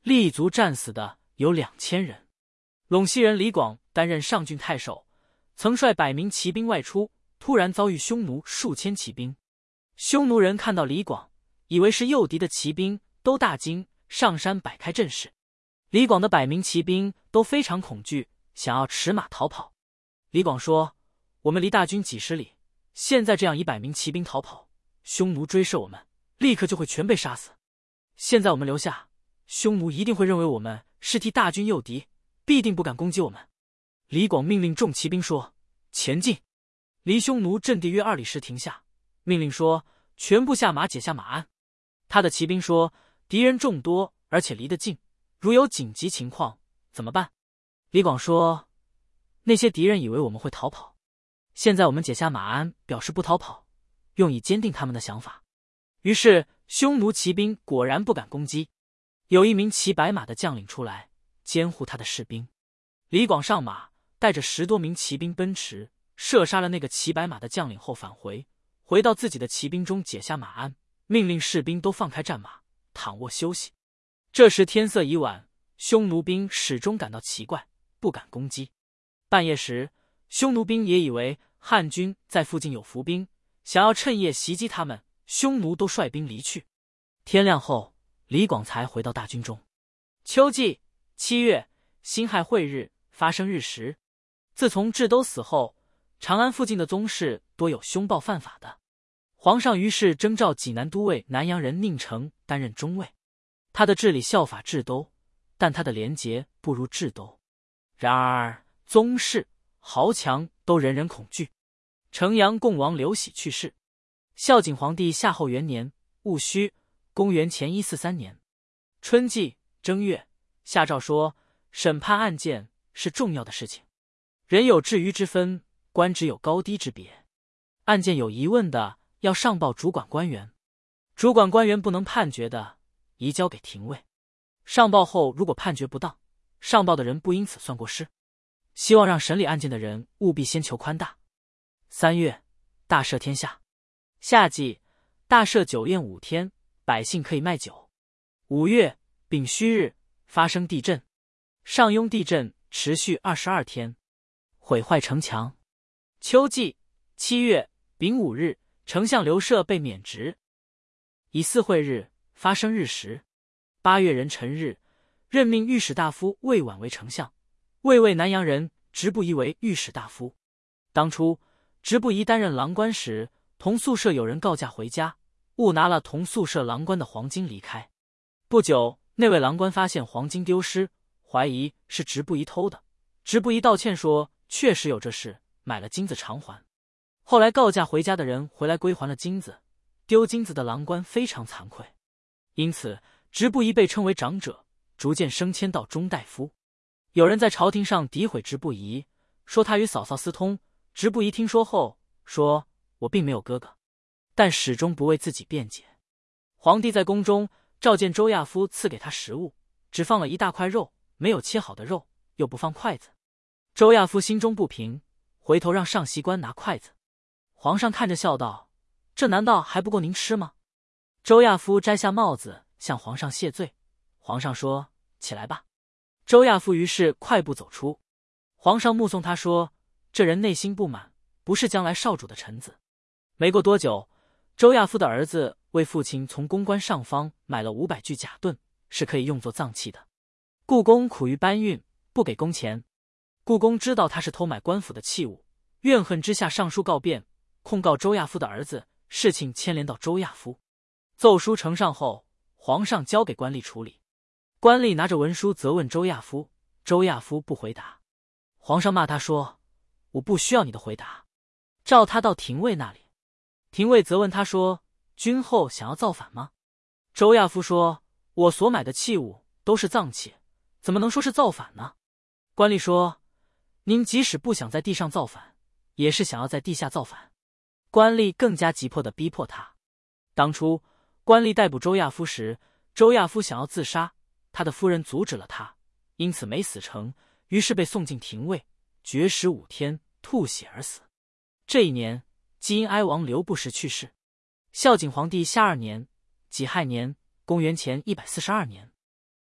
立足战死的有2000人。陇西人李广担任上郡太守，曾率100名骑兵外出，突然遭遇匈奴数千骑兵。匈奴人看到李广，以为是诱敌的骑兵，都大惊，上山摆开阵势。李广的100名骑兵都非常恐惧，想要驰马逃跑。李广说：我们离大军几十里，现在这样以100名骑兵逃跑，匈奴追射我们，立刻就会全被杀死。现在我们留下，匈奴一定会认为我们是替大军诱敌，必定不敢攻击我们。李广命令众骑兵说：前进！离匈奴阵地约2里时停下，命令说：全部下马，解下马鞍。他的骑兵说：敌人众多，而且离得近，如有紧急情况怎么办？李广说：那些敌人以为我们会逃跑，现在我们解下马鞍，表示不逃跑，用以坚定他们的想法。于是匈奴骑兵果然不敢攻击。有一名骑白马的将领出来监护他的士兵。李广上马，带着10多名骑兵奔驰，射杀了那个骑白马的将领后返回，回到自己的骑兵中解下马鞍，命令士兵都放开战马，躺卧休息。这时天色已晚，匈奴兵始终感到奇怪，不敢攻击。半夜时，匈奴兵也以为汉军在附近有伏兵，想要趁夜袭击他们，匈奴都率兵离去。天亮后，李广才回到大军中。秋季7月，辛亥会日，发生日食。自从智都死后，长安附近的宗室多有凶暴犯法的。皇上于是征召济南都尉南阳人宁城担任中尉。他的治理效法智都，但他的廉洁不如智都。然而宗室豪强都人人恐惧。城阳贡王刘喜去世。孝景皇帝夏后元年戊戌，公元前143年春季正月，下诏说，审判案件是重要的事情，人有治愚之分，官职有高低之别。案件有疑问的，要上报主管官员，主管官员不能判决的，移交给廷尉。上报后如果判决不当，上报的人不因此算过失。希望让审理案件的人务必先求宽大。3月，大赦天下。夏季，大赦酒宴5天，百姓可以卖酒。5月丙戌日，发生地震，上庸地震持续22天，毁坏城墙。秋季7月丙午日，丞相刘彻被免职。乙巳会日，发生日食。8月壬辰日，任命御史大夫魏婉为丞相，魏为南阳人，直不疑为御史大夫。当初直不疑担任郎官时，同宿舍有人告假回家，误拿了同宿舍郎官的黄金离开。不久，那位郎官发现黄金丢失，怀疑是直不疑偷的。直不疑道歉说确实有这事，买了金子偿还。后来告假回家的人回来归还了金子，丢金子的郎官非常惭愧，因此直不疑被称为长者，逐渐升迁到中大夫。有人在朝廷上诋毁直不疑，说他与嫂嫂私通。直不疑听说后说，我并没有哥哥，但始终不为自己辩解。皇帝在宫中召见周亚夫，赐给他食物，只放了一大块肉，没有切好的肉，又不放筷子。周亚夫心中不平，回头让上席官拿筷子。皇上看着笑道，这难道还不够您吃吗？周亚夫摘下帽子向皇上谢罪。皇上说，起来吧。周亚夫于是快步走出。皇上目送他说，这人内心不满，不是将来少主的臣子。没过多久，周亚夫的儿子为父亲从公关上方买了500具甲盾，是可以用作葬器的。故宫苦于搬运，不给工钱。故宫知道他是偷买官府的器物，怨恨之下上书告变，控告周亚夫的儿子，事情牵连到周亚夫。奏书呈上后，皇上交给官吏处理。官吏拿着文书责问周亚夫，周亚夫不回答。皇上骂他说，我不需要你的回答，召他到廷尉那里。廷尉责问他说，君后想要造反吗？周亚夫说，我所买的器物都是葬器，怎么能说是造反呢？官吏说，您即使不想在地上造反，也是想要在地下造反。官吏更加急迫地逼迫他。当初官吏逮捕周亚夫时，周亚夫想要自杀，他的夫人阻止了他，因此没死成，于是被送进廷尉，绝食5天，吐血而死。这一年，基因哀王刘不时去世。孝景皇帝下2年，己亥年，公元前142年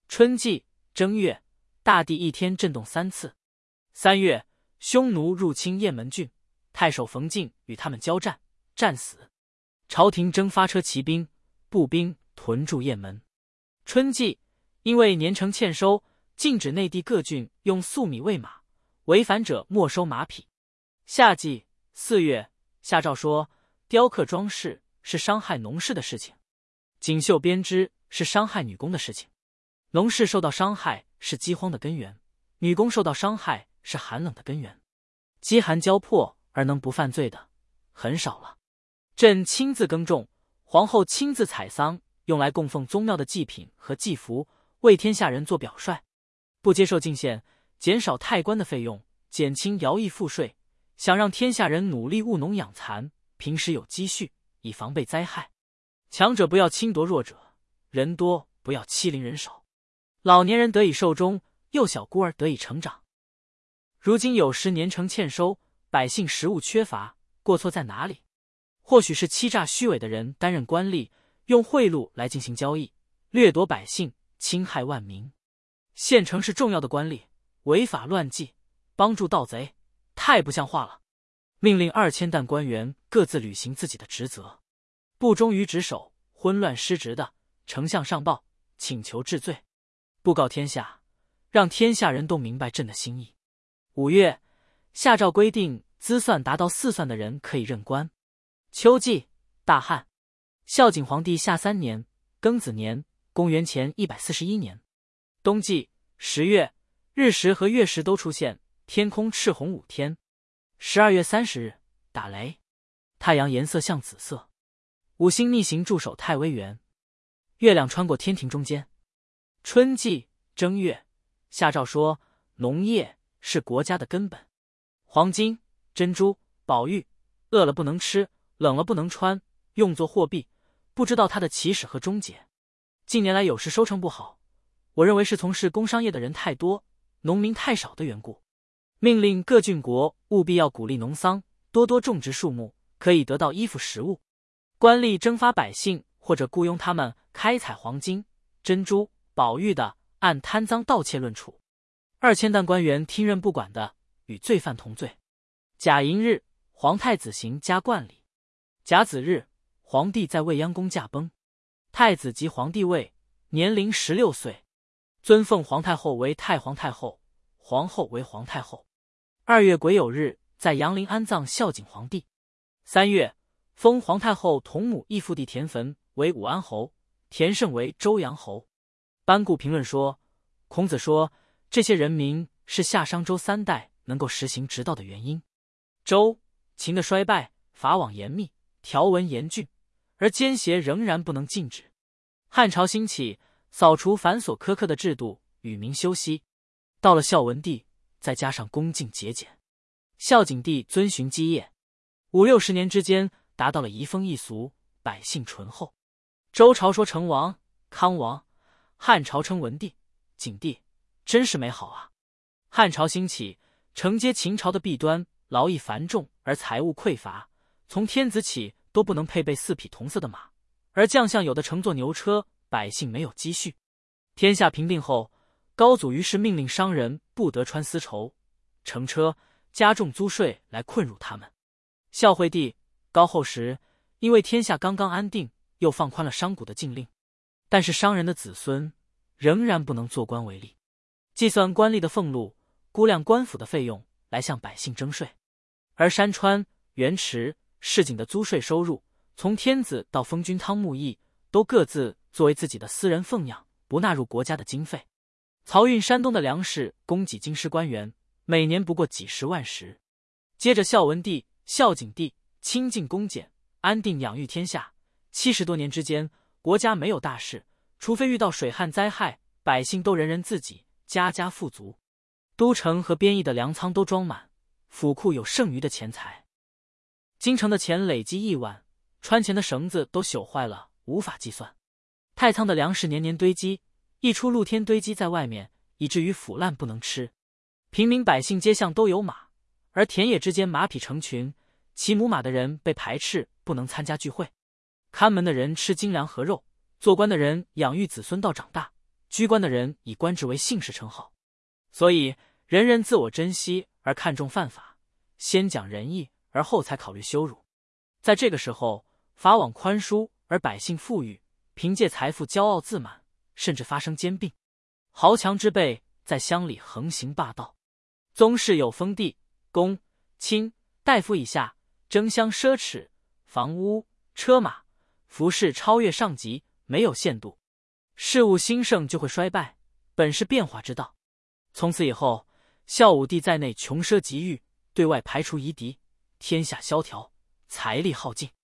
春季正月，大地一天震动3次。3月，匈奴入侵雁门郡，太守冯敬与他们交战，战死。朝廷征发车骑兵、步兵屯驻雁门。春季，因为年成欠收，禁止内地各郡用粟米喂马，违反者没收马匹。夏季4月，下诏说，雕刻装饰是伤害农事的事情，锦绣编织是伤害女工的事情。农事受到伤害是饥荒的根源，女工受到伤害是寒冷的根源。饥寒交迫而能不犯罪的很少了。朕亲自耕种，皇后亲自采桑，用来供奉宗庙的祭品和祭服，为天下人做表率。不接受进献，减少太官的费用，减轻徭役赋税，想让天下人努力务农养蚕，平时有积蓄，以防备灾害。强者不要侵夺弱者，人多不要欺凌人少，老年人得以寿终，幼小孤儿得以成长。如今有时年成欠收，百姓食物缺乏，过错在哪里？或许是欺诈虚伪的人担任官吏，用贿赂来进行交易，掠夺百姓，侵害万民。县城是重要的官吏，违法乱纪，帮助盗贼，太不像话了。命令2000担官员各自履行自己的职责，不忠于职守、昏乱失职的，丞相上报，请求治罪，布告天下，让天下人都明白朕的心意。5月，下诏规定，资算达到4算的人可以任官。秋季，大旱。孝景皇帝下3年，庚子年，公元前141年。冬季10月，日食和月食都出现，天空赤红5天。12月30日，打雷，太阳颜色像紫色。5星逆行驻守太微垣，月亮穿过天庭中间。春季正月，下诏说，农业是国家的根本，黄金、珍珠、宝玉，饿了不能吃，冷了不能穿，用作货币，不知道它的起始和终结。近年来有时收成不好，我认为是从事工商业的人太多，农民太少的缘故。命令各郡国务必要鼓励农桑，多多种植树木，可以得到衣服食物。官吏征发百姓或者雇佣他们开采黄金、珍珠、宝玉的，按贪赃盗窃论处。2000担官员听任不管的，与罪犯同罪。甲寅日，皇太子行加冠礼。甲子日，皇帝在未央宫驾崩。太子即皇帝位，年龄16岁，尊奉皇太后为太皇太后，皇后为皇太后。2月癸酉日，在阳陵安葬孝景皇帝。3月，封皇太后同母异父弟田汾为武安侯，田胜为周阳侯。班固评论说，孔子说这些人民是夏商周3代能够实行直道的原因。周、秦的衰败，法网严密，条文严峻，而奸邪仍然不能禁止。汉朝兴起，扫除繁琐苛刻的制度，与民休息。到了孝文帝，再加上恭敬节俭。孝景帝遵循基业，50-60年之间，达到了移风易俗，百姓淳厚。周朝说成王、康王，汉朝称文帝、景帝，真是美好啊！汉朝兴起，承接秦朝的弊端，劳役繁重而财物匮乏，从天子起都不能配备4匹同色的马，而将相有的乘坐牛车，百姓没有积蓄。天下平定后，高祖于是命令商人不得穿丝绸、乘车，加重租税来困辱他们。孝惠帝、高后时，因为天下刚刚安定，又放宽了商贾的禁令，但是商人的子孙仍然不能做官为吏，计算官吏的俸禄，估量官府的费用来向百姓征税。而山川、原池、市井的租税收入，从天子到封君汤沐邑，都各自作为自己的私人奉养，不纳入国家的经费。漕运山东的粮食供给京师官员，每年不过几十万石。接着孝文帝、孝景帝清净恭俭，安定养育天下。70多年之间，国家没有大事，除非遇到水旱灾害，百姓都人人自己，家家富足。都城和边邑的粮仓都装满，府库有剩余的钱财。京城的钱累积亿万，穿钱的绳子都朽坏了，无法计算。太仓的粮食年年堆积，一出露天堆积在外面，以至于腐烂不能吃。平民百姓街巷都有马，而田野之间马匹成群，骑母马的人被排斥，不能参加聚会。看门的人吃精粮和肉，做官的人养育子孙到长大， 居官的人以官职为幸事称号，所以人人自我珍惜而看重犯法，先讲仁义而后才考虑羞辱。在这个时候，法网宽疏而百姓富裕，凭借财富骄傲自满，甚至发生兼并。豪强之辈在乡里横行霸道，宗室有封地、公、卿、大夫以下，争相奢侈，房屋、车马、服饰超越上级，没有限度。事物兴盛就会衰败，本是变化之道。从此以后，孝武帝在内穷奢极欲，对外排除夷狄，天下萧条，财力耗尽。